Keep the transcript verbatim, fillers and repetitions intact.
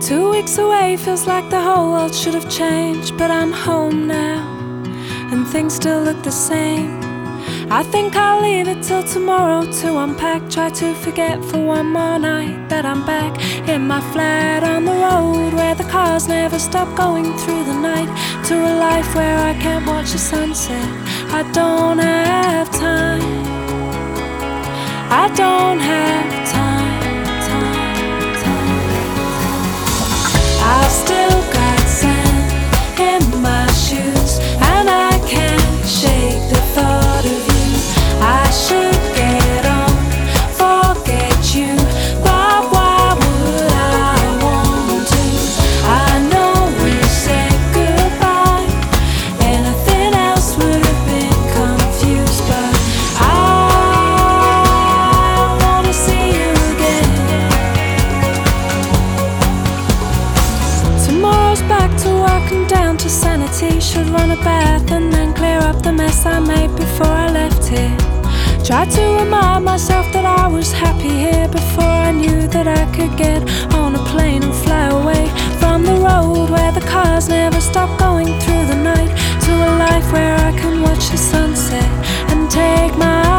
Two weeks away feels like the whole world should have changed, but I'm home now and things still look the same. I think I'll leave it till tomorrow to unpack. Try to forget for one more night that I'm back in my flat on the road, where the cars never stop going through the night, to a life where I can't watch the sunset. I don't have time, I don't have time, time, time. I've still got sand in my shoes, and I can't shake the thought of you. I should get on, forget you, but why would I want to? I know we said goodbye, anything else would have been confused, but I wanna see you again. Tomorrow's back to work and down to sanity. Should run a bath and then clear up the mess I made before I left here. Tried to remind myself that I was happy here before I knew that I could get on a plane and fly away from the road where the cars never stop going through the night, to a life where I can watch the sunset and take my